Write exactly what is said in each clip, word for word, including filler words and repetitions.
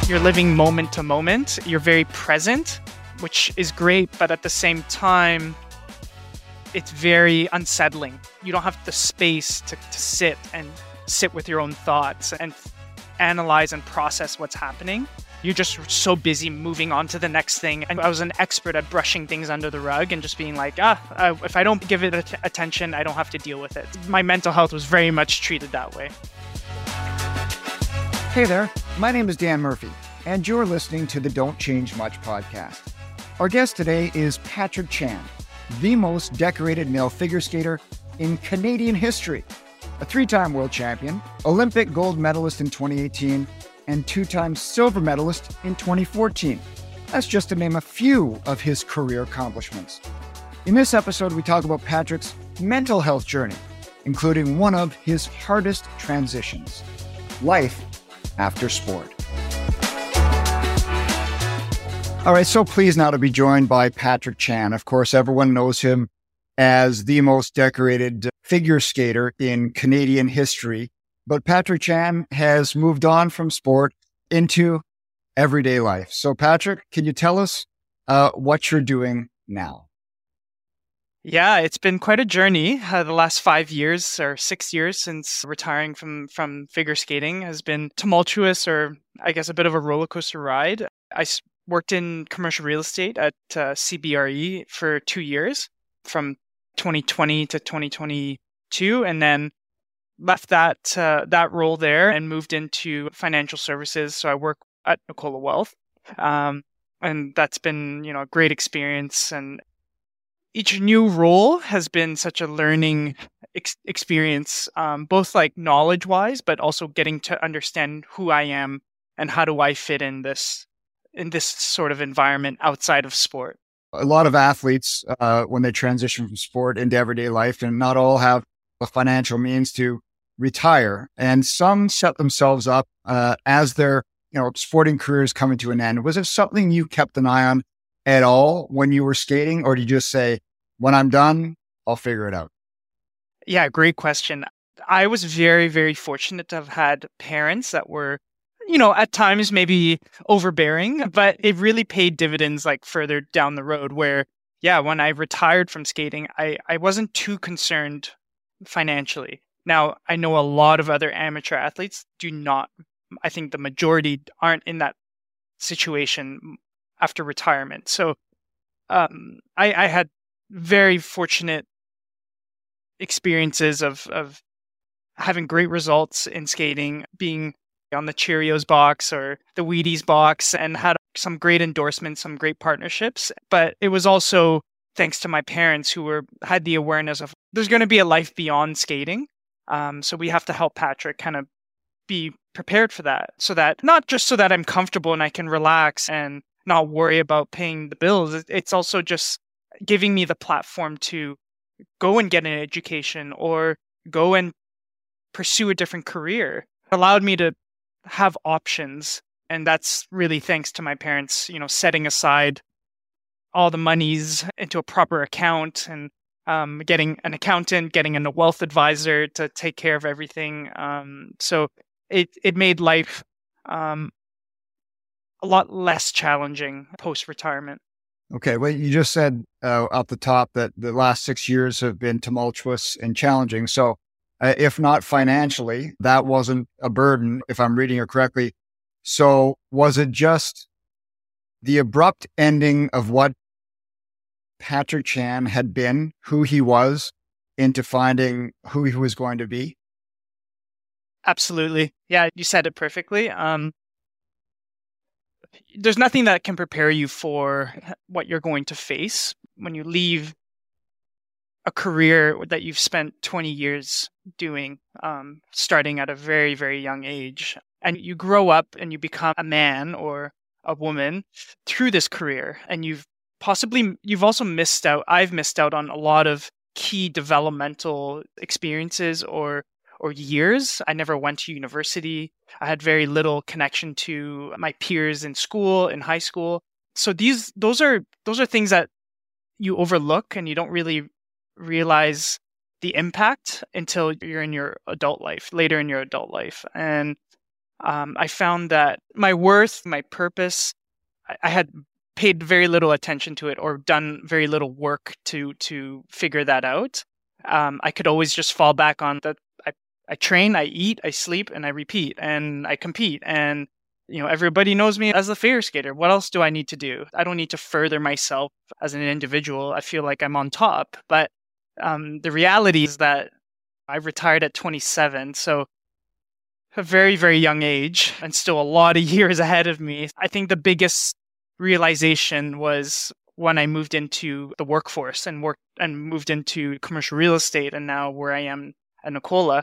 You're living moment to moment. You're very present, which is great, but at the same time, it's very unsettling. You don't have the space to, to sit and sit with your own thoughts and analyze and process what's happening. You're just so busy moving on to the next thing. And I was an expert at brushing things under the rug and just being like, ah, uh, if I don't give it at- attention, I don't have to deal with it. My mental health was very much treated that way. Hey there, my name is Dan Murphy, and you're listening to the Don't Change Much podcast. Our guest today is Patrick Chan, the most decorated male figure skater in Canadian history, a three-time world champion, Olympic gold medalist in twenty eighteen, and two-time silver medalist in twenty fourteen. That's just to name a few of his career accomplishments. In this episode, we talk about Patrick's mental health journey, including one of his hardest transitions, life after sport. All right, so pleased now to be joined by Patrick Chan. Of course, everyone knows him as the most decorated figure skater in Canadian history. But Patrick Chan has moved on from sport into everyday life. So Patrick, can you tell us uh, what you're doing now? Yeah, it's been quite a journey. Uh, the last five years or six years since retiring from, from figure skating has been tumultuous, or I guess a bit of a roller coaster ride. I s- worked in commercial real estate at uh, C B R E for two years, from twenty twenty to twenty twenty-two, and then left that uh, that role there and moved into financial services. So I work at Nicola Wealth, um, and that's been, you know, a great experience. And each new role has been such a learning ex- experience, um, both like knowledge wise, but also getting to understand who I am and how do I fit in this in this sort of environment outside of sport. A lot of athletes, uh, when they transition from sport into everyday life, and not all have the financial means to retire, and some set themselves up uh, as their you know sporting careers coming to an end. Was it something you kept an eye on at all when you were skating, or did you just say, when I'm done, I'll figure it out? Yeah, great question. I was very, very fortunate to have had parents that were, you know, at times maybe overbearing, but it really paid dividends like further down the road where, yeah, when I retired from skating, I, I wasn't too concerned financially. Now, I know a lot of other amateur athletes do not, I think the majority aren't in that situation after retirement. So um, I, I had very fortunate experiences of, of having great results in skating, being on the Cheerios box or the Wheaties box, and had some great endorsements, some great partnerships. But it was also thanks to my parents who were had the awareness of there's going to be a life beyond skating. Um, so we have to help Patrick kind of be prepared for that, so that not just so that I'm comfortable and I can relax and not worry about paying the bills. It's also just giving me the platform to go and get an education or go and pursue a different career. It allowed me to have options. And that's really thanks to my parents, you know, setting aside all the monies into a proper account and um, getting an accountant, getting a wealth advisor to take care of everything. Um, so it, it made life um, a lot less challenging post-retirement. Okay, well, you just said uh, at the top that the last six years have been tumultuous and challenging. So uh, if not financially, that wasn't a burden, if I'm reading it correctly. So was it just the abrupt ending of what Patrick Chan had been, who he was, into finding who he was going to be? Absolutely. Yeah, you said it perfectly. Um, there's nothing that can prepare you for what you're going to face when you leave a career that you've spent twenty years doing, um, starting at a very, very young age. And you grow up and you become a man or a woman through this career. And you've possibly, you've also missed out, I've missed out on a lot of key developmental experiences or or years. I never went to university. I had very little connection to my peers in school, in high school. So these, those are, those are things that you overlook and you don't really realize the impact until you're in your adult life, later in your adult life. And um, I found that my worth, my purpose, I, I had paid very little attention to it or done very little work to to figure that out. Um, I could always just fall back on that. I, I train, I eat, I sleep, and I repeat, and I compete. And, you know, everybody knows me as a figure skater. What else do I need to do? I don't need to further myself as an individual. I feel like I'm on top. But um, the reality is that I retired at twenty-seven. So a very, very young age and still a lot of years ahead of me. I think the biggest realization was when I moved into the workforce and worked and moved into commercial real estate, and now where I am at Nicola.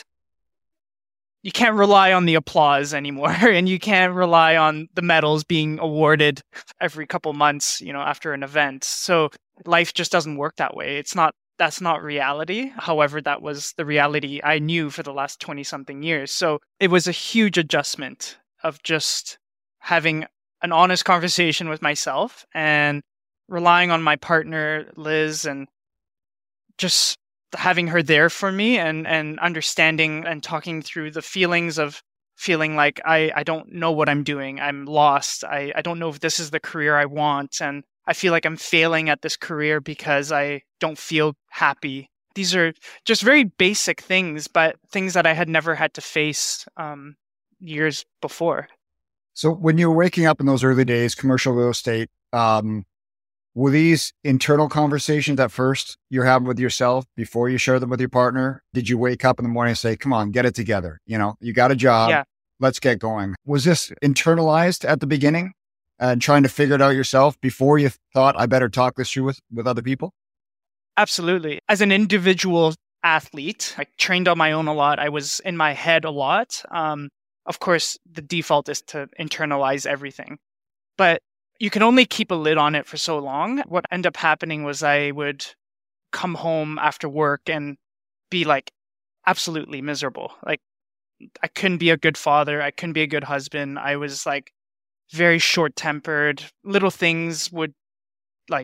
You can't rely on the applause anymore, and you can't rely on the medals being awarded every couple months, you know, after an event. So life just doesn't work that way. It's not That's not reality. However, that was the reality I knew for the last twenty something years. So it was a huge adjustment of just having an honest conversation with myself and relying on my partner, Liz, and just having her there for me and, and understanding and talking through the feelings of feeling like I, I don't know what I'm doing. I'm lost. I, I don't know if this is the career I want. And I feel like I'm failing at this career because I don't feel happy. These are just very basic things, but things that I had never had to face um, years before. So when you were waking up in those early days, commercial real estate, um, were these internal conversations at first you're having with yourself before you share them with your partner? Did you wake up in the morning and say, come on, get it together? You know, you got a job. Yeah. Let's get going. Was this internalized at the beginning and trying to figure it out yourself before you thought I better talk this through with, with other people? Absolutely. As an individual athlete, I trained on my own a lot. I was in my head a lot. Um, of course, the default is to internalize everything, but you can only keep a lid on it for so long. What ended up happening was I would come home after work and be like absolutely miserable. Like I couldn't be a good father. I couldn't be a good husband. I was like very short-tempered. Little things would like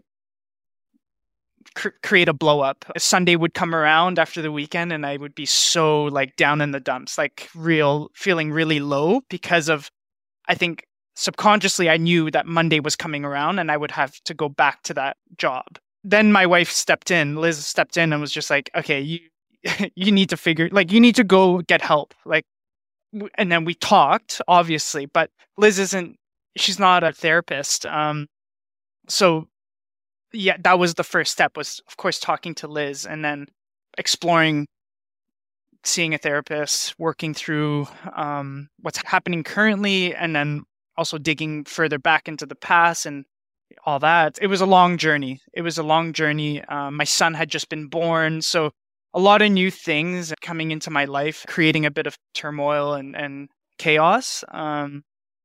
cr- create a blow up. A Sunday would come around after the weekend and I would be so like down in the dumps, like real feeling really low because of, I think subconsciously I knew that Monday was coming around and I would have to go back to that job. Then my wife stepped in, Liz stepped in and was just like, okay, you, you need to figure, like, you need to go get help. Like, and then we talked, obviously, but Liz isn't, she's not a therapist. Um, so yeah, that was the first step, was of course talking to Liz and then exploring seeing a therapist, working through um, what's happening currently, and then also digging further back into the past and all that. It was a long journey. It was a long journey. Um, my son had just been born, so a lot of new things coming into my life, creating a bit of turmoil and, and chaos. Um,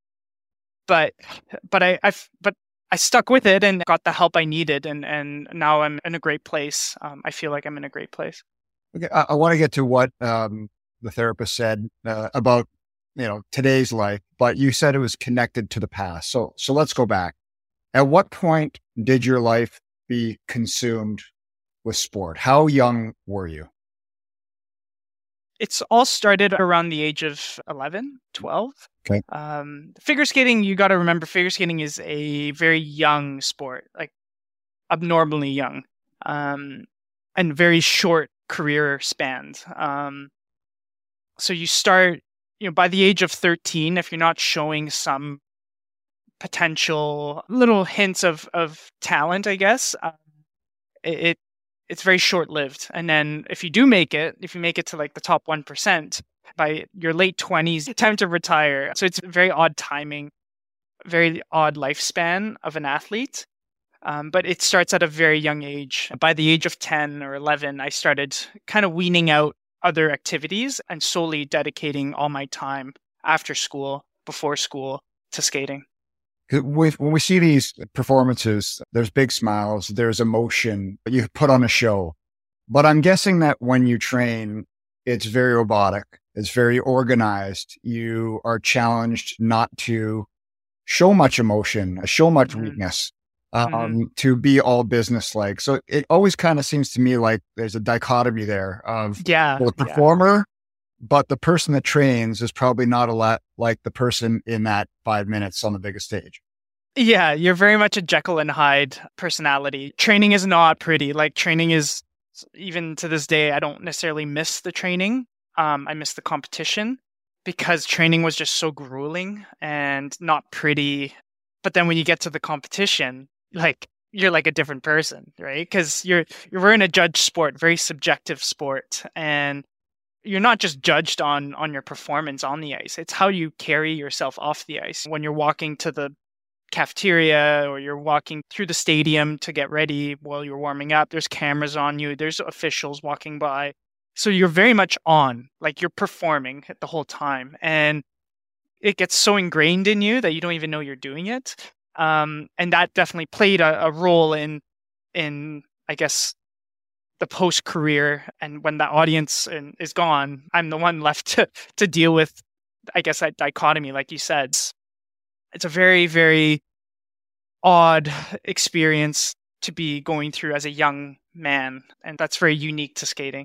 but but I I've, but I stuck with it and got the help I needed, and and now I'm in a great place. Um, I feel like I'm in a great place. Okay, I, I want to get to what um, the therapist said uh, about you know today's life, but you said it was connected to the past. So so let's go back. At what point did your life be consumed with sport? How young were you? It's all started around the age of eleven, twelve. Okay. Um, figure skating, you got to remember, figure skating is a very young sport, like abnormally young, um, and very short career spans. Um, so you start, you know, by the age of thirteen, if you're not showing some potential, little hints of, of talent, I guess, um, it, it it's very short-lived. And then if you do make it, if you make it to like the top one percent, by your late twenties, time to retire. So it's very odd timing, very odd lifespan of an athlete. Um, but it starts at a very young age. By the age of ten or eleven, I started kind of weaning out other activities and solely dedicating all my time after school, before school, to skating. When we see these performances, there's big smiles, there's emotion, you put on a show. But I'm guessing that when you train, it's very robotic, it's very organized. You are challenged not to show much emotion, show much mm-hmm. weakness, um, mm-hmm. to be all business-like. So it always kind of seems to me like there's a dichotomy there of yeah, the performer but the person that trains is probably not a lot like the person in that five minutes on the biggest stage. Yeah, you're very much a Jekyll and Hyde personality. Training is not pretty. Like training is, even to this day, I don't necessarily miss the training. Um, I miss the competition because training was just so grueling and not pretty. But then when you get to the competition, like you're like a different person, right? Because you're you're in a judged sport, very subjective sport, and you're not just judged on on your performance on the ice. It's how you carry yourself off the ice when you're walking to the cafeteria or you're walking through the stadium to get ready while you're warming up. There's cameras on you. There's officials walking by. So you're very much on, like you're performing the whole time. And it gets so ingrained in you that you don't even know you're doing it. Um, and that definitely played a, a role in, in I guess, the post-career. And when that audience in, is gone, I'm the one left to, to deal with, I guess, that dichotomy, like you said. It's a very, very odd experience to be going through as a young man. And that's very unique to skating.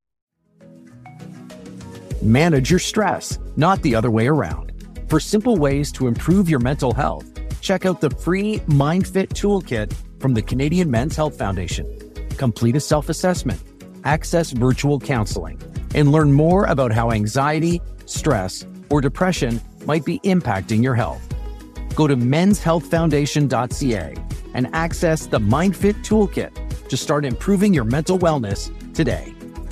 Manage your stress, not the other way around. For simple ways to improve your mental health, check out the free MindFit Toolkit from the Canadian Men's Health Foundation. Complete a self-assessment, access virtual counseling, and learn more about how anxiety, stress, or depression might be impacting your health. Go to mens health foundation dot c a and access the MindFit Toolkit to start improving your mental wellness today.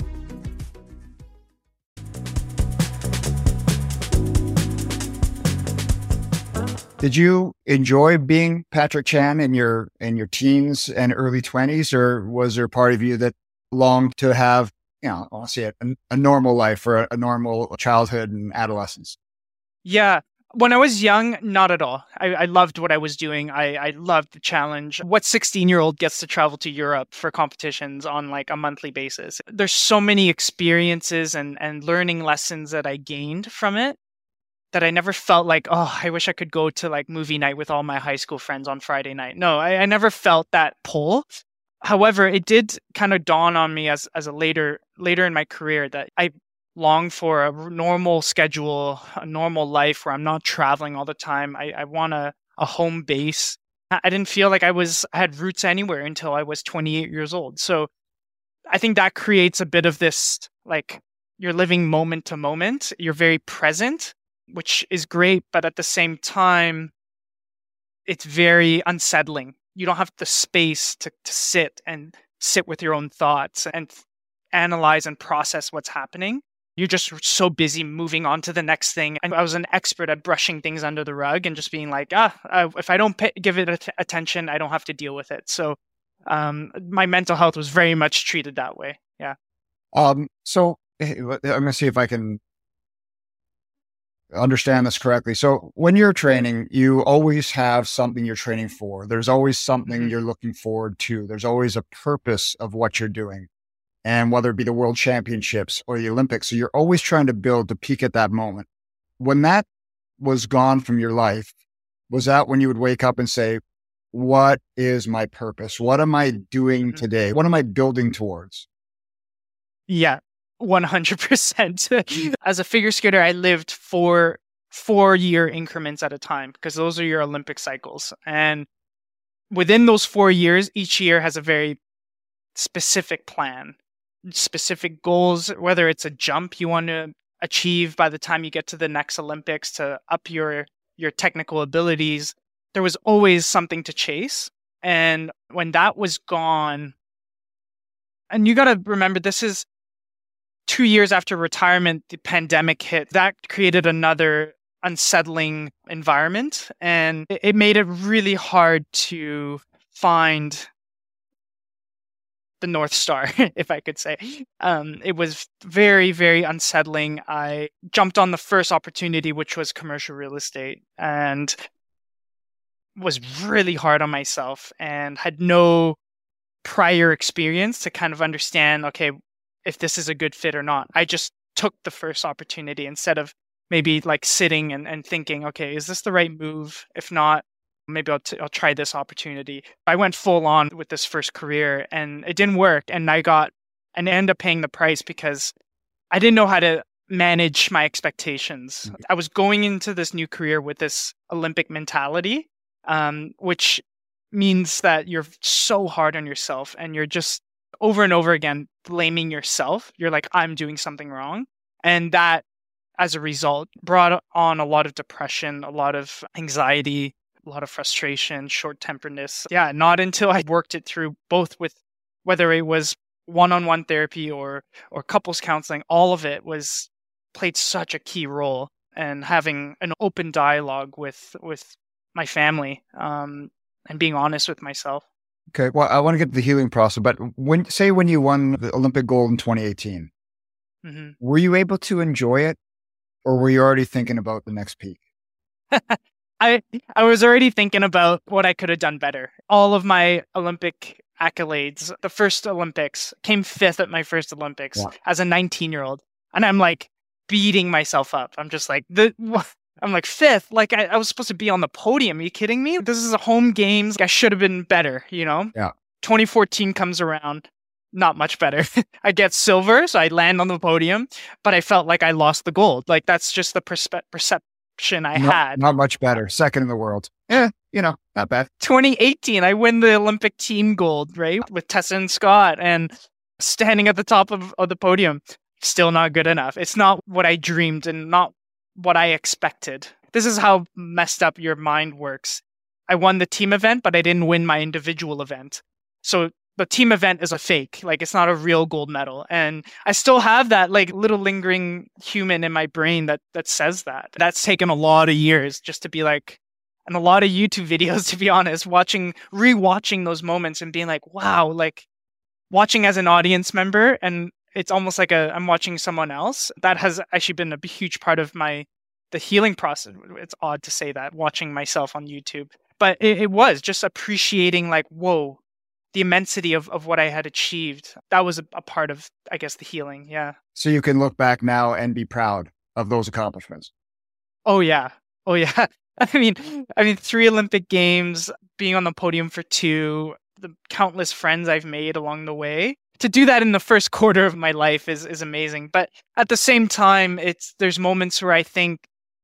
Did you enjoy being Patrick Chan in your in your teens and early twenties, or was there a part of you that longed to have, you know, I'll say it, a, a normal life or a, a normal childhood and adolescence? Yeah. When I was young, not at all. I, I loved what I was doing. I, I loved the challenge. What sixteen-year-old gets to travel to Europe for competitions on like a monthly basis? There's so many experiences and, and learning lessons that I gained from it that I never felt like, oh, I wish I could go to like movie night with all my high school friends on Friday night. No, I, I never felt that pull. However, it did kind of dawn on me as as a later later in my career that I long for a normal schedule, a normal life where I'm not traveling all the time. I, I want a, a home base. I didn't feel like I was I had roots anywhere until I was twenty-eight years old. So I think that creates a bit of this, like you're living moment to moment. You're very present, which is great. But at the same time, it's very unsettling. You don't have the space to, to sit and sit with your own thoughts and analyze and process what's happening. You're just so busy moving on to the next thing. And I was an expert at brushing things under the rug and just being like, ah, I, if I don't pay, give it at- attention, I don't have to deal with it. So um, my mental health was very much treated that way. Yeah. Um. So I'm going to see if I can understand this correctly. So when you're training, you always have something you're training for. There's always something Mm-hmm. you're looking forward to. There's always a purpose of what you're doing. And whether it be the World Championships or the Olympics, so you're always trying to build to peak at that moment. When that was gone from your life, was that when you would wake up and say, what is my purpose? What am I doing Mhm. today? What am I building towards? Yeah, one hundred percent. As a figure skater, I lived four four year increments at a time because those are your Olympic cycles. And within those four years, each year has a very specific plan, specific goals, whether it's a jump you want to achieve by the time you get to the next Olympics to up your your technical abilities. There was always something to chase. And when that was gone, and you got to remember, this is two years after retirement, the pandemic hit. That created another unsettling environment. And it, it made it really hard to find the North Star, if I could say. Um, it was very, very unsettling. I jumped on the first opportunity, which was commercial real estate, and was really hard on myself and had no prior experience to kind of understand, okay, if this is a good fit or not. I just took the first opportunity instead of maybe like sitting and, and thinking, okay, is this the right move? If not, maybe I'll, t- I'll try this opportunity. I went full on with this first career and it didn't work. And I got, and I ended up paying the price because I didn't know how to manage my expectations. Mhm. I was going into this new career with this Olympic mentality, um, which means that you're so hard on yourself and you're just over and over again blaming yourself. You're like, I'm doing something wrong. And that, as a result, brought on a lot of depression, a lot of anxiety, a lot of frustration, short-temperedness. Yeah, not until I worked it through, both with whether it was one-on-one therapy or or couples counseling, all of it was played such a key role. And having an open dialogue with with my family, um, and being honest with myself. Okay. Well, I want to get to the healing process, but when, say when you won the Olympic gold in twenty eighteen, hmm were you able to enjoy it, or were you already thinking about the next peak? I I was already thinking about what I could have done better. All of my Olympic accolades, the first Olympics, came fifth at my first Olympics Yeah. as a nineteen year old. And I'm like beating myself up. I'm just like, the wha- I'm like fifth. Like I, I was supposed to be on the podium. Are you kidding me? This is a home games. I should have been better, you know? Yeah. twenty fourteen comes around. Not much better. I get silver, so I land on the podium, but I felt like I lost the gold. Like that's just the perspe- perception I Not, had. not much better. Second in the world. Yeah, you know, not bad. twenty eighteen, I win the Olympic team gold, right? With Tessa and Scott and standing at the top of, of the podium. Still not good enough. It's not what I dreamed and not what I expected. This is how messed up your mind works. I won the team event, but I didn't win my individual event. So the team event is a fake. Like it's not a real gold medal. And I still have that like little lingering human in my brain that that says that. That's taken a lot of years just to be like, and a lot of YouTube videos, to be honest, watching, rewatching those moments and being like, wow, like watching as an audience member. And it's almost like a, I'm watching someone else. That has actually been a huge part of my, the healing process. It's odd to say that, watching myself on YouTube, but it, it was just appreciating like, whoa, the immensity of, of what I had achieved. That was a, a part of, I guess, the healing. Yeah. So you can look back now and be proud of those accomplishments. Oh yeah. Oh yeah. I mean, I mean, three Olympic games, being on the podium for two, the countless friends I've made along the way. To do that in the first quarter of my life is is amazing. But at the same time, it's there's moments where I think,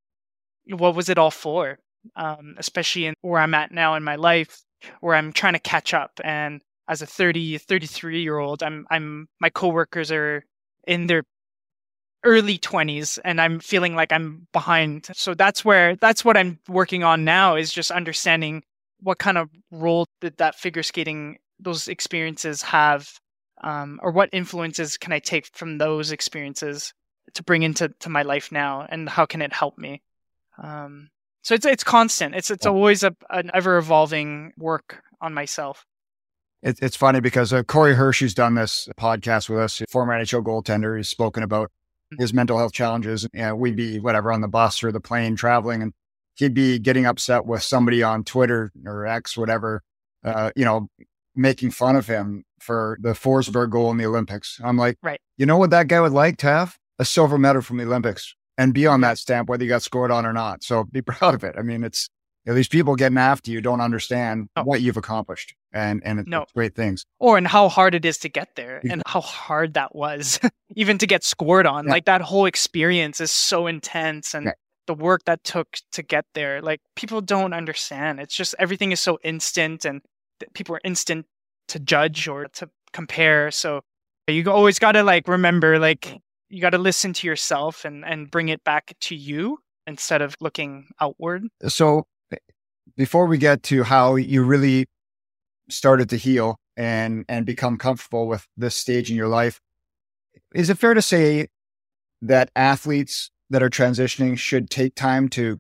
what was it all for? Um, especially in where I'm at now in my life, where I'm trying to catch up. And as a thirty, thirty-three year old, I'm I'm my coworkers are in their early twenties and I'm feeling like I'm behind. So that's where that's what I'm working on now, is just understanding what kind of role did that figure skating, those experiences have, um, or what influences can I take from those experiences to bring into to my life now, and how can it help me? Um, so it's it's constant. It's it's Yeah. always a, an ever evolving work on myself. It, it's funny because uh, Corey Hershey's done this podcast with us, former N H L goaltender. He's spoken about his mental health challenges. You know, we'd be whatever on the bus or the plane traveling, and he'd be getting upset with somebody on Twitter or X, whatever, uh, you know, making fun of him for the Forsberg goal in the Olympics. I'm like, Right. You know what that guy would like to have? A silver medal from the Olympics and be on that stamp, whether you got scored on or not. So be proud of it. I mean, it's, you know, these people getting after you don't understand No. what you've accomplished, and, and it's, No. it's great things. Or and how hard it is to get there, Yeah. and how hard that was even to get scored on. Yeah. Like that whole experience is so intense, and Yeah. the work that took to get there, like people don't understand. It's just everything is so instant, and th- people are instant to judge or to compare. So you always got to like remember, like you got to listen to yourself and and bring it back to you instead of looking outward. So before we get to how you really started to heal and, and become comfortable with this stage in your life, is it fair to say that athletes that are transitioning should take time to,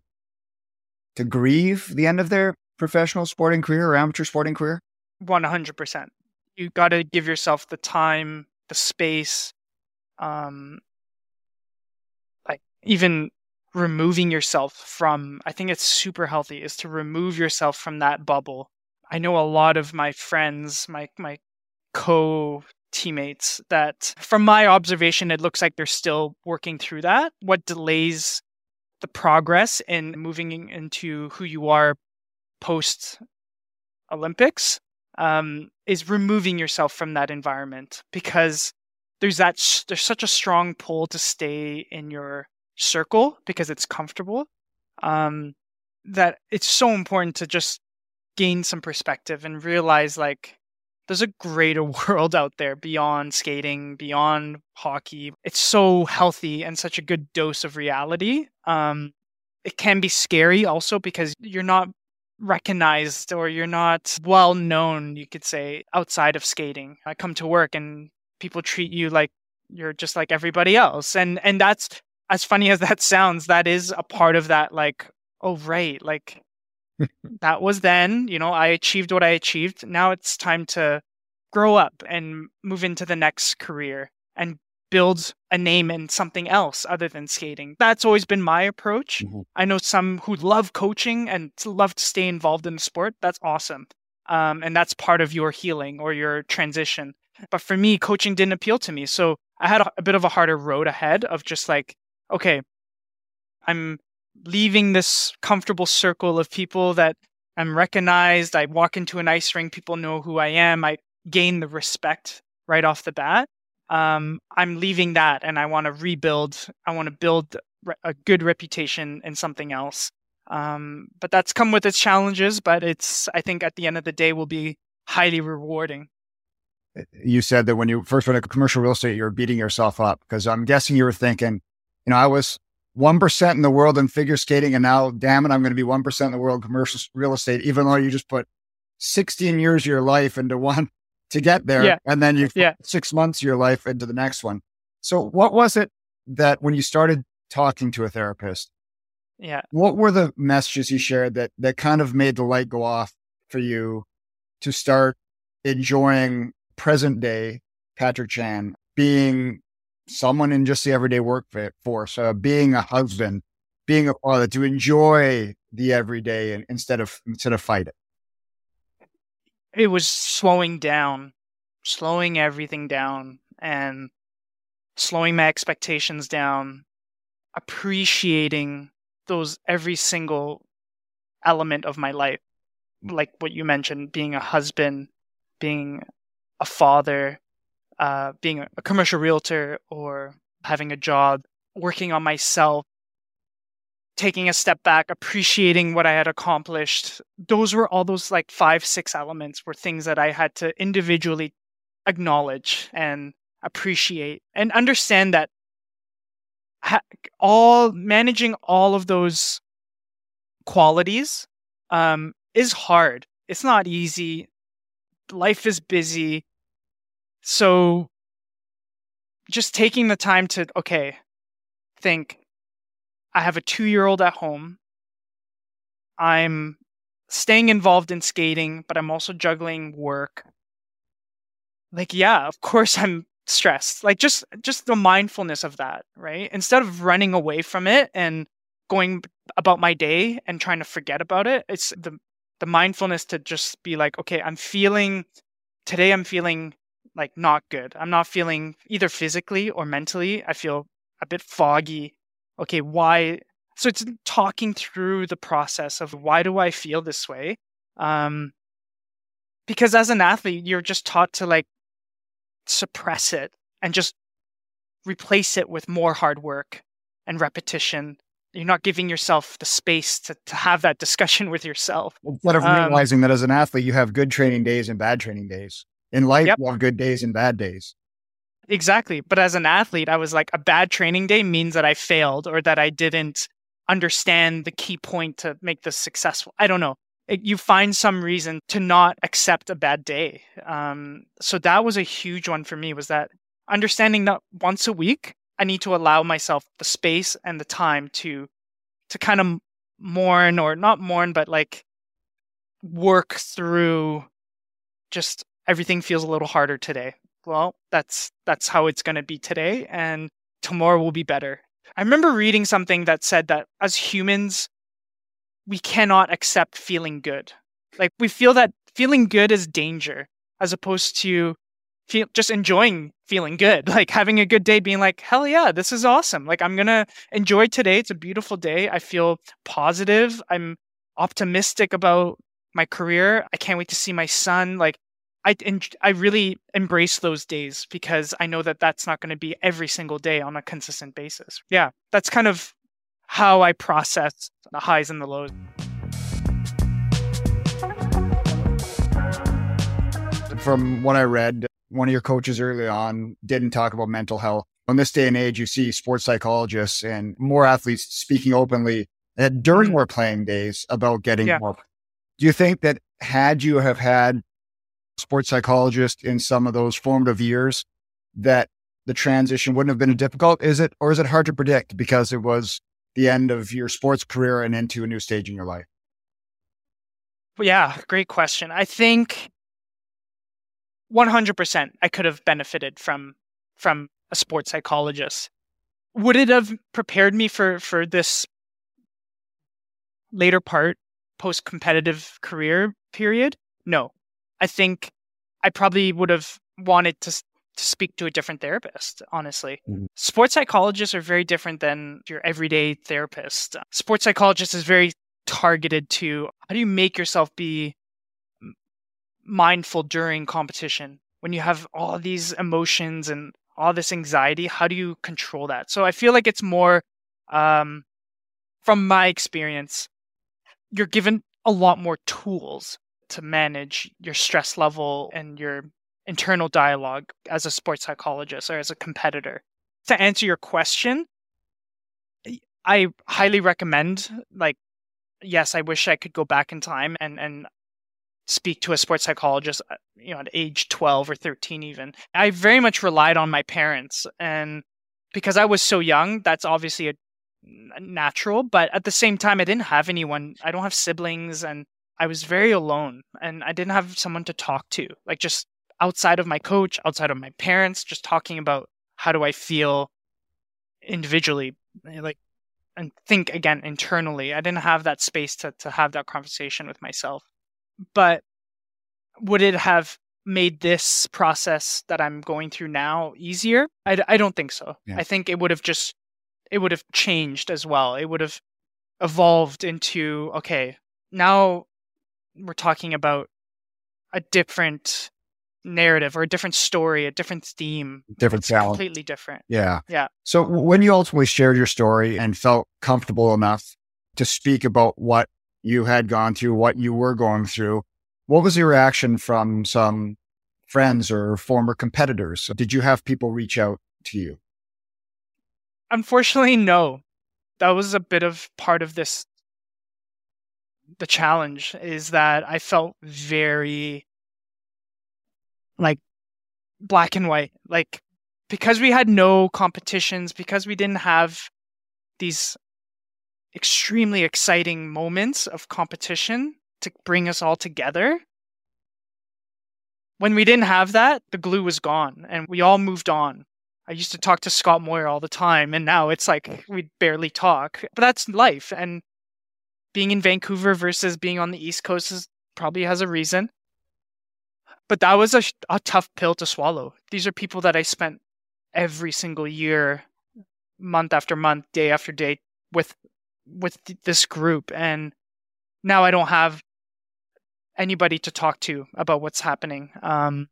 to grieve the end of their professional sporting career or amateur sporting career? one hundred percent. You got to give yourself the time, the space, um, like even removing yourself from, I think it's super healthy, is to remove yourself from that bubble. I know a lot of my friends, my, my co teammates, that from my observation, it looks like they're still working through that. What delays the progress in moving into who you are post Olympics, um, is removing yourself from that environment, because there's that s- there's such a strong pull to stay in your circle because it's comfortable. Um, that it's so important to just gain some perspective and realize like there's a greater world out there beyond skating, beyond hockey. It's so healthy and such a good dose of reality. Um, it can be scary also because you're not recognized or you're not well known, you could say, outside of skating. I come to work and people treat you like you're just like everybody else. And and that's, as funny as that sounds, that is a part of that, like, oh right, like that was then, you know, I achieved what I achieved. Now it's time to grow up and move into the next career and build a name in something else other than skating. That's always been my approach. Mhm. I know some who love coaching and love to stay involved in the sport. That's awesome. Um, and that's part of your healing or your transition. But for me, coaching didn't appeal to me. So I had a, a bit of a harder road ahead of just like, okay, I'm leaving this comfortable circle of people that I'm recognized. I walk into an ice rink, people know who I am. I gain the respect right off the bat. Um, I'm leaving that and I want to rebuild. I want to build re- a good reputation in something else. Um, but that's come with its challenges, but it's, I think at the end of the day, will be highly rewarding. You said that when you first went to commercial real estate, you were beating yourself up because I'm guessing you were thinking, you know, I was one percent in the world in figure skating and now, damn it, I'm going to be one percent in the world in commercial real estate, even though you just put sixteen years of your life into one to get there. Yeah. And then you Yeah. put six months of your life into the next one. So what was it that when you started talking to a therapist, Yeah. what were the messages you shared that, that kind of made the light go off for you to start enjoying present day Patrick Chan, being someone in just the everyday workforce, uh, being a husband, being a father, to enjoy the everyday and instead of instead of fight it? It was slowing down, slowing everything down and slowing my expectations down, appreciating those every single element of my life. Like what you mentioned, being a husband, being a father, uh, being a, a commercial realtor or having a job, working on myself, taking a step back, appreciating what I had accomplished. Those were all those like five, six elements were things that I had to individually acknowledge and appreciate and understand that ha- all managing all of those qualities um, is hard. It's not easy. Life is busy. So just taking the time to, okay, think, I have a two-year-old at home. I'm staying involved in skating, but I'm also juggling work. Like, yeah, of course I'm stressed. Like just just the mindfulness of that, right? Instead of running away from it and going about my day and trying to forget about it, it's the the mindfulness to just be like, okay, I'm feeling today I'm feeling like not good. I'm not feeling either physically or mentally. I feel a bit foggy. Okay, why? So it's talking through the process of why do I feel this way? Um, because as an athlete, you're just taught to like suppress it and just replace it with more hard work and repetition. You're not giving yourself the space to, to have that discussion with yourself. Instead of Um, realizing that as an athlete, you have good training days and bad training days. In life, Yep. you have good days and bad days. Exactly. But as an athlete, I was like, a bad training day means that I failed or that I didn't understand the key point to make this successful. I don't know. It, you find some reason to not accept a bad day. Um, so that was a huge one for me, was that understanding that once a week, I need to allow myself the space and the time to to kind of mourn, or not mourn, but like work through just everything feels a little harder today. Well, that's that's how it's going to be today, and tomorrow will be better. I remember reading something that said that as humans, we cannot accept feeling good. Like we feel that feeling good is danger, as opposed to feel just enjoying feeling good, like having a good day, being like, hell yeah, this is awesome. Like I'm gonna enjoy today. It's a beautiful day. I feel positive. I'm optimistic about my career. I can't wait to see my son. Like I en- I really embrace those days because I know that that's not going to be every single day on a consistent basis. Yeah, that's kind of how I process the highs and the lows. From what I read, one of your coaches early on didn't talk about mental health. In this day and age, you see sports psychologists and more athletes speaking openly that during Mhm. their playing days about getting Yeah. more. Do you think that had you have had sports psychologist in some of those formative years, that the transition wouldn't have been difficult? Is it, or is it hard to predict because it was the end of your sports career and into a new stage in your life? Well, yeah, great question. I think one hundred percent I could have benefited from from a sports psychologist. Would it have prepared me for for this later part post-competitive career period? No. I think I probably would have wanted to s- to speak to a different therapist, honestly. Mhm. Sports psychologists are very different than your everyday therapist. Sports psychologist is very targeted to how do you make yourself be m- mindful during competition when you have all these emotions and all this anxiety. How do you control that? So I feel like it's more um, from my experience, you're given a lot more tools to manage your stress level and your internal dialogue as a sports psychologist or as a competitor. To answer your question, I highly recommend, like, yes, I wish I could go back in time and, and speak to a sports psychologist, uh, you know, at age twelve or thirteen even. I very much relied on my parents, and because I was so young, that's obviously a natural, but at the same time I didn't have anyone. I don't have siblings, and I was very alone, and I didn't have someone to talk to, like just outside of my coach, outside of my parents, just talking about how do I feel individually, like, and think again internally. I didn't have that space to to have that conversation with myself. But would it have made this process that I'm going through now easier? I, d- I don't think so. Yeah. I think it would have just, it would have changed as well. It would have evolved into, okay, now we're talking about a different narrative or a different story, a different theme. Different It's challenge. completely different. Yeah. Yeah. So w- when you ultimately shared your story and felt comfortable enough to speak about what you had gone through, what you were going through, what was your reaction from some friends or former competitors? Did you have people reach out to you? Unfortunately, no. That was a bit of part of this. The challenge is that I felt very like black and white. Like, because we had no competitions, because we didn't have these extremely exciting moments of competition to bring us all together. When we didn't have that, the glue was gone and we all moved on. I used to talk to Scott Moyer all the time, and now it's like we barely talk. But that's life. And being in Vancouver versus being on the East Coast is probably has a reason. But that was a, sh- a tough pill to swallow. These are people that I spent every single year, month after month, day after day with with th- this group, and now I don't have anybody to talk to about what's happening. Um,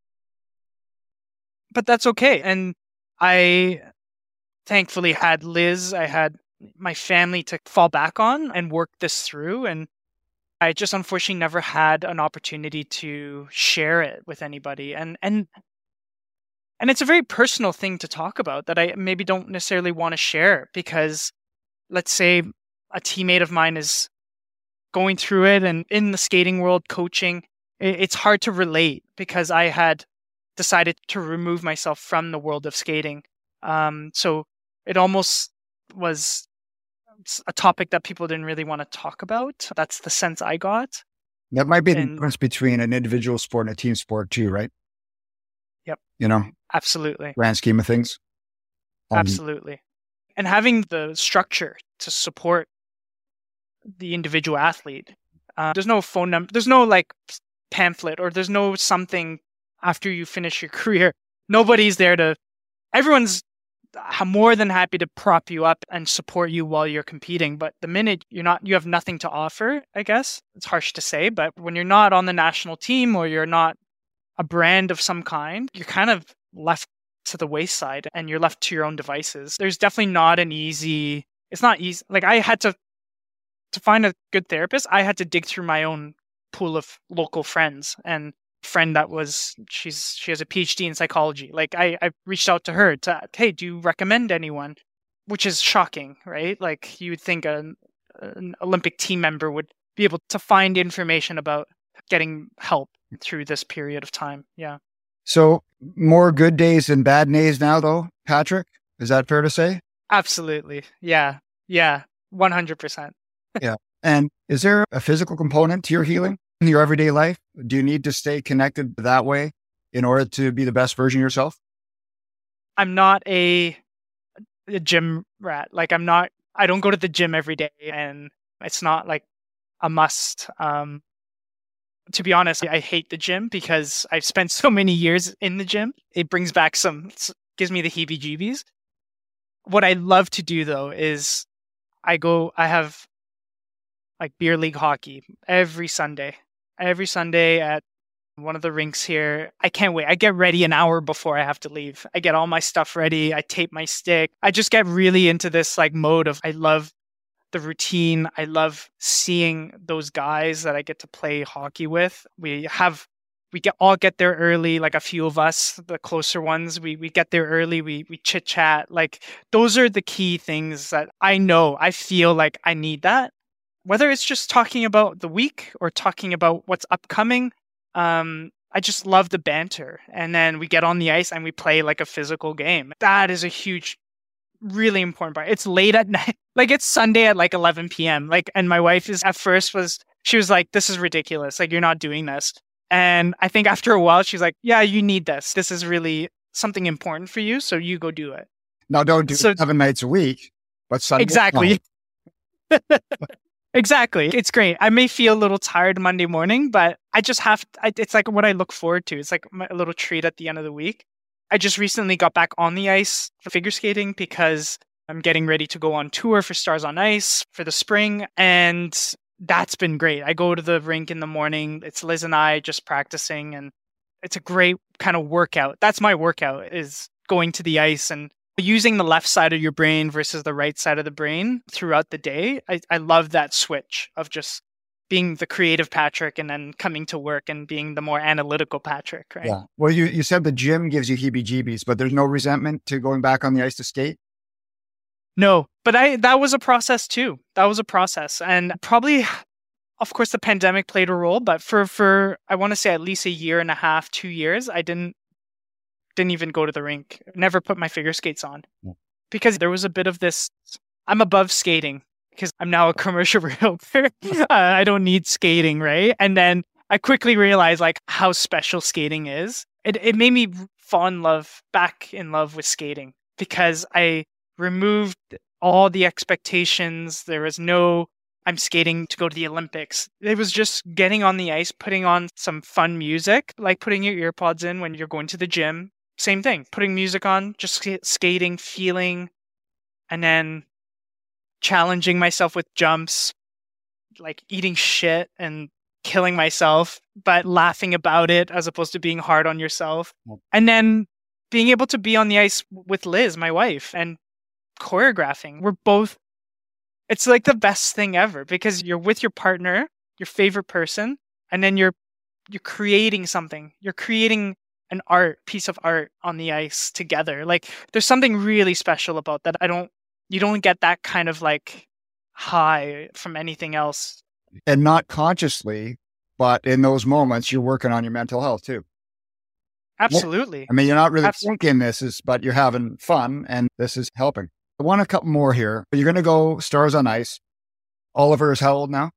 but that's okay. And I thankfully had Liz, I had my family to fall back on and work this through. And I just unfortunately never had an opportunity to share it with anybody. And and and it's a very personal thing to talk about that I maybe don't necessarily want to share, because let's say a teammate of mine is going through it and in the skating world coaching, i- it's hard to relate because I had decided to remove myself from the world of skating. Um, so it almost was s- a topic that people didn't really want to talk about. That's the sense I got. That might be the And difference between an individual sport and a team sport too, right? Yep. You know, absolutely, grand scheme of things. Um, absolutely. And having the structure to support the individual athlete. Uh, there's no phone number. There's no like pamphlet, or there's no something after you finish your career. Nobody's there to. Everyone's h- more than happy to prop you up and support you while you're competing. But the minute you're not, you have nothing to offer. I guess it's harsh to say, but when you're not on the national team or you're not a brand of some kind, you're kind of left to the wayside and you're left to your own devices. There's definitely not an easy, it's not easy. Like I had to, to find a good therapist, I had to dig through my own pool of local friends, and friend that was, she's, she has a PhD in psychology. Like I, I reached out to her to, hey, do you recommend anyone? Which is shocking, right? Like you would think an, an Olympic team member would be able to find information about getting help through this period of time. Yeah. So more good days than bad days now, though, Patrick? Is that fair to say? Absolutely. Yeah. Yeah. one hundred percent. Yeah. And is there a physical component to your healing in your everyday life? Do you need to stay connected that way in order to be the best version of yourself? I'm not a, a gym rat. Like I'm not, I don't go to the gym every day, and it's not like a must. Um, to be honest, I hate the gym because I've spent so many years in the gym. It brings back some, gives me the heebie-jeebies. What I love to do though is I go, I have like beer league hockey every Sunday, every Sunday at one of the rinks here. I can't wait. I get ready an hour before I have to leave. I get all my stuff ready. I tape my stick. I just get really into this like mode of, I love the routine. I love seeing those guys that I get to play hockey with. We have, we get all get there early, like a few of us, the closer ones, we we get there early, we we chit chat. Like those are the key things that I know, I feel like I need that. Whether it's just talking about the week or talking about what's upcoming, um, I just love the banter. And then we get on the ice and we play like a physical game. That is a huge, really important part. It's late at night. Like it's Sunday at like eleven p.m. Like, and my wife is at first was, she was like, this is ridiculous. Like, you're not doing this. And I think after a while, she's like, yeah, you need this. This is really something important for you. So you go do it. Now, don't do So- seven nights a week, but Sunday. Exactly. Exactly. It's great. I may feel a little tired Monday morning, but I just have, I, it's like what I look forward to. It's like my, a little treat at the end of the week. I just recently got back on the ice for figure skating because I'm getting ready to go on tour for Stars on Ice for the spring. And that's been great. I go to the rink in the morning. It's Liz and I just practicing, and it's a great kind of workout. That's my workout, is going to the ice and using the left side of your brain versus the right side of the brain throughout the day. I, I love that switch of just being the creative Patrick and then coming to work and being the more analytical Patrick, right? Yeah. Well, you, you said the gym gives you heebie-jeebies, but there's no resentment to going back on the ice to skate? No, but I that was a process too. That was a process. And probably, of course, the pandemic played a role, but for, for I want to say at least a year and a half, two years, I didn't didn't even go to the rink, never put my figure skates on. Yeah. Because there was a bit of this, I'm above skating because I'm now a commercial realtor. uh, I don't need skating, right? And then I quickly realized like how special skating is. It it made me fall in love, back in love with skating, because I removed all the expectations. There was no, I'm skating to go to the Olympics. It was just getting on the ice, putting on some fun music, like putting your earpods in when you're going to the gym. Same thing, putting music on, just sk- skating, feeling, and then challenging myself with jumps, like eating shit and killing myself, but laughing about it as opposed to being hard on yourself. Yep. And then being able to be on the ice with Liz, my wife, and choreographing. We're both, it's like the best thing ever because you're with your partner, your favorite person, and then you're you're creating something. You're creating an art, piece of art on the ice together. Like there's something really special about that. I don't, you don't get that kind of like high from anything else. And not consciously, but in those moments, you're working on your mental health too. Absolutely. I mean, you're not really Abs- thinking this is, but you're having fun and this is helping. I want a couple more here. You're going to go Stars on Ice. Oliver is how old now?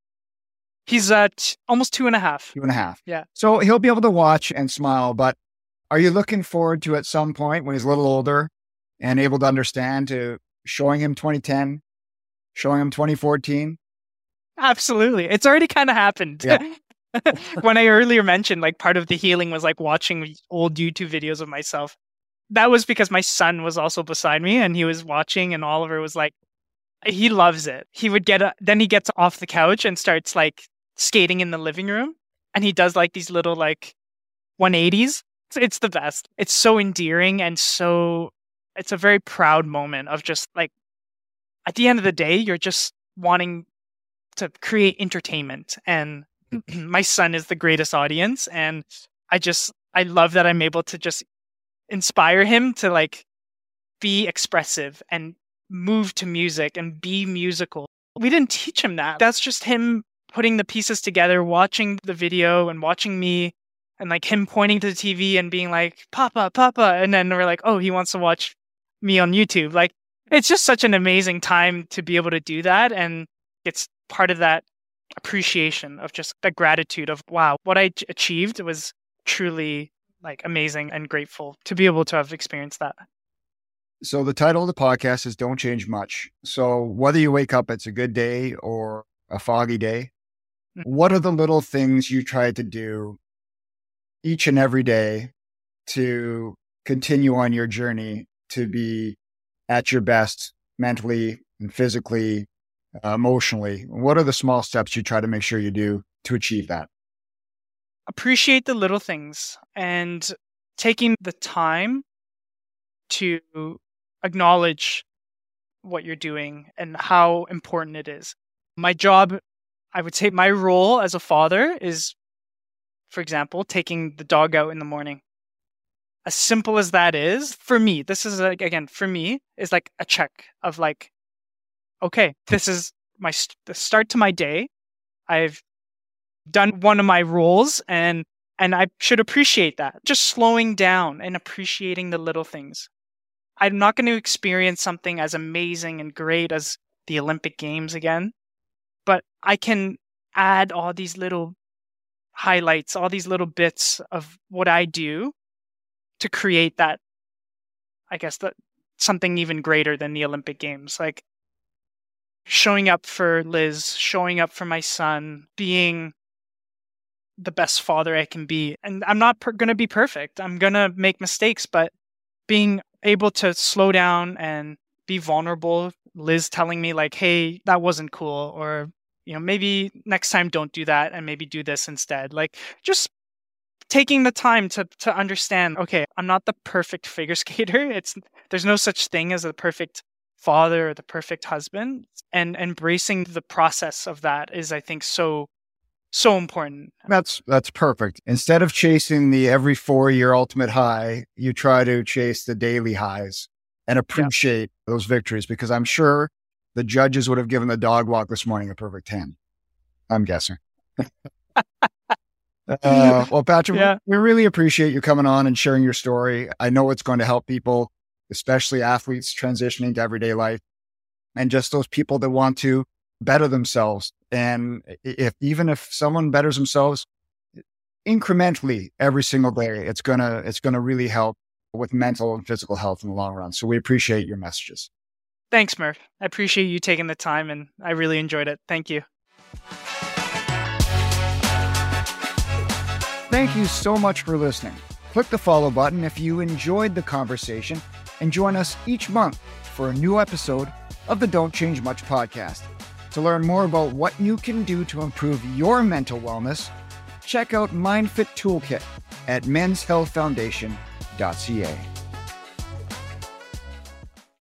He's uh, t- almost two and a half. Two and a half. Yeah. So he'll be able to watch and smile, but are you looking forward to at some point when he's a little older and able to understand to showing him twenty ten, showing him twenty fourteen? Absolutely. It's already kind of happened. Yeah. When I earlier mentioned like part of the healing was like watching old YouTube videos of myself. That was because my son was also beside me and he was watching, and Oliver was like, he loves it. He would get, a, then he gets off the couch and starts like skating in the living room. And he does like these little like one eighties. It's, it's the best. It's so endearing and so, it's a very proud moment of just like, at the end of the day, you're just wanting to create entertainment. And my son is the greatest audience. And I just, I love that I'm able to just inspire him to like be expressive and move to music and be musical. We didn't teach him that. That's just him putting the pieces together, watching the video and watching me and like him pointing to the T V and being like, Papa, Papa. And then we're like, oh, he wants to watch me on YouTube. Like, it's just such an amazing time to be able to do that. And it's part of that appreciation of just the gratitude of, wow, what I achieved was truly like amazing and grateful to be able to have experienced that. So the title of the podcast is Don't Change Much. So whether you wake up, it's a good day or a foggy day, mm-hmm. what are the little things you try to do each and every day to continue on your journey to be at your best mentally and physically, uh, emotionally? What are the small steps you try to make sure you do to achieve that? Appreciate the little things and taking the time to acknowledge what you're doing and how important it is. My job, I would say my role as a father is, for example, taking the dog out in the morning. As simple as that is, for me, this is like, again, for me, is like a check of like, okay, this is my st- the start to my day. I've done one of my roles and and I should appreciate that. Just slowing down and appreciating the little things. I'm not going to experience something as amazing and great as the Olympic Games again, but I can add all these little highlights, all these little bits of what I do to create that, I guess, that something even greater than the Olympic Games. Like showing up for Liz, showing up for my son, being the best father I can be. And I'm not per- going to be perfect. I'm going to make mistakes, but being able to slow down and be vulnerable. Liz telling me like, hey, that wasn't cool. Or, you know, maybe next time don't do that and maybe do this instead. Like just taking the time to to understand, okay, I'm not the perfect figure skater. It's there's no such thing as a perfect father or the perfect husband. And embracing the process of that is, I think, so So important. That's that's perfect. Instead of chasing the every four-year ultimate high, you try to chase the daily highs and appreciate yeah. those victories, because I'm sure the judges would have given the dog walk this morning a perfect ten. I'm guessing. uh, well, Patrick, yeah. we really appreciate you coming on and sharing your story. I know it's going to help people, especially athletes transitioning to everyday life, and just those people that want to better themselves. And if even if someone betters themselves incrementally every single day, it's gonna it's gonna really help with mental and physical health in the long run. So we appreciate your messages. Thanks, Murph. I appreciate you taking the time, and I really enjoyed it. Thank you. Thank you so much for listening. Click the follow button if you enjoyed the conversation, and join us each month for a new episode of the Don't Change Much podcast. To learn more about what you can do to improve your mental wellness, check out MindFit Toolkit at mens health foundation dot c a.